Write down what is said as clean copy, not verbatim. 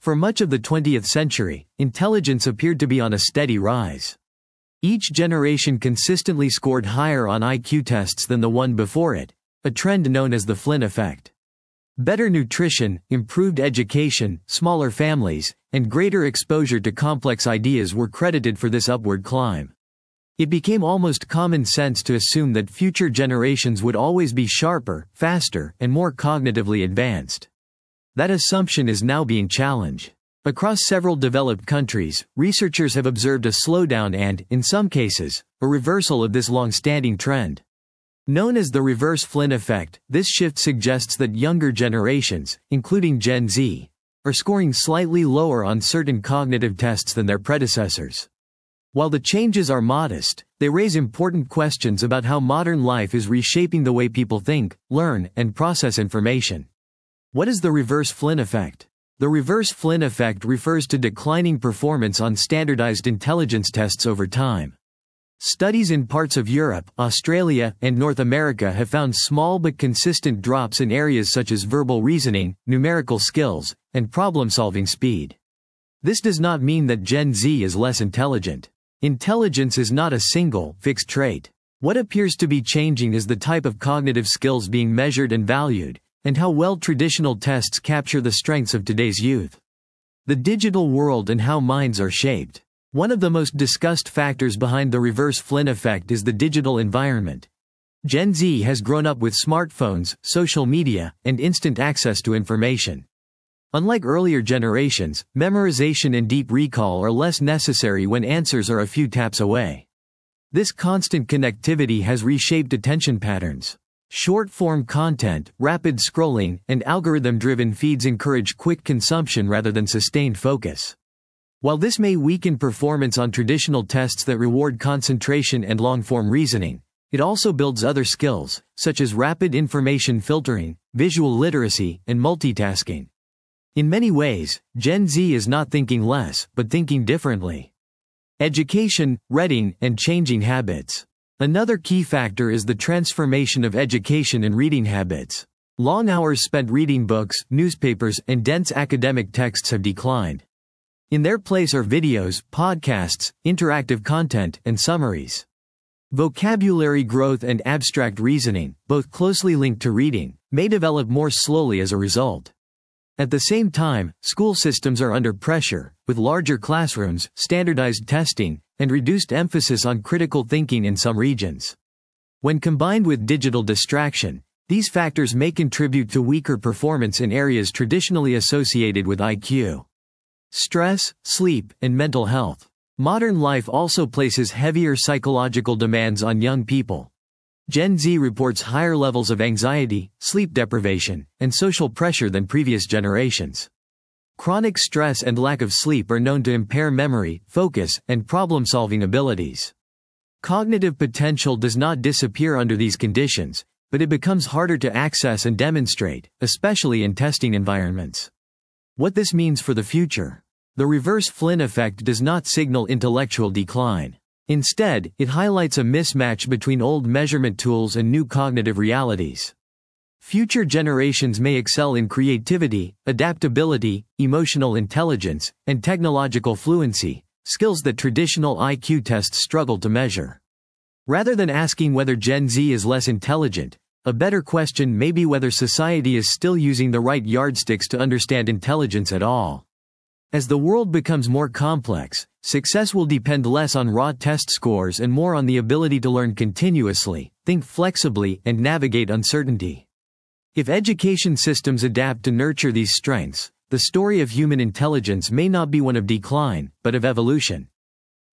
For much of the 20th century, intelligence appeared to be on a steady rise. Each generation consistently scored higher on IQ tests than the one before it, a trend known as the Flynn effect. Better nutrition, improved education, smaller families, and greater exposure to complex ideas were credited for this upward climb. It became almost common sense to assume that future generations would always be sharper, faster, and more cognitively advanced. That assumption is now being challenged. Across several developed countries, researchers have observed a slowdown and, in some cases, a reversal of this long-standing trend. Known as the reverse Flynn effect, this shift suggests that younger generations, including Gen Z, are scoring slightly lower on certain cognitive tests than their predecessors. While the changes are modest, they raise important questions about how modern life is reshaping the way people think, learn, and process information. What is the reverse Flynn effect? The reverse Flynn effect refers to declining performance on standardized intelligence tests over time. Studies in parts of Europe, Australia, and North America have found small but consistent drops in areas such as verbal reasoning, numerical skills, and problem-solving speed. This does not mean that Gen Z is less intelligent. Intelligence is not a single, fixed trait. What appears to be changing is the type of cognitive skills being measured and valued, and how well traditional tests capture the strengths of today's youth. The digital world and how minds are shaped. One of the most discussed factors behind the reverse Flynn effect is the digital environment. Gen Z has grown up with smartphones, social media, and instant access to information. Unlike earlier generations, memorization and deep recall are less necessary when answers are a few taps away. This constant connectivity has reshaped attention patterns. Short-form content, rapid scrolling, and algorithm-driven feeds encourage quick consumption rather than sustained focus. While this may weaken performance on traditional tests that reward concentration and long-form reasoning, it also builds other skills, such as rapid information filtering, visual literacy, and multitasking. In many ways, Gen Z is not thinking less, but thinking differently. Education, reading, and changing habits. Another key factor is the transformation of education and reading habits. Long hours spent reading books, newspapers, and dense academic texts have declined. In their place are videos, podcasts, interactive content, and summaries. Vocabulary growth and abstract reasoning, both closely linked to reading, may develop more slowly as a result. At the same time, school systems are under pressure, with larger classrooms, standardized testing, and reduced emphasis on critical thinking in some regions. When combined with digital distraction, these factors may contribute to weaker performance in areas traditionally associated with IQ. Stress, sleep, and mental health. Modern life also places heavier psychological demands on young people. Gen Z reports higher levels of anxiety, sleep deprivation, and social pressure than previous generations. Chronic stress and lack of sleep are known to impair memory, focus, and problem-solving abilities. Cognitive potential does not disappear under these conditions, but it becomes harder to access and demonstrate, especially in testing environments. What this means for the future. The reverse Flynn effect does not signal intellectual decline. Instead, it highlights a mismatch between old measurement tools and new cognitive realities. Future generations may excel in creativity, adaptability, emotional intelligence, and technological fluency, skills that traditional IQ tests struggle to measure. Rather than asking whether Gen Z is less intelligent, a better question may be whether society is still using the right yardsticks to understand intelligence at all. As the world becomes more complex, success will depend less on raw test scores and more on the ability to learn continuously, think flexibly, and navigate uncertainty. If education systems adapt to nurture these strengths, the story of human intelligence may not be one of decline, but of evolution.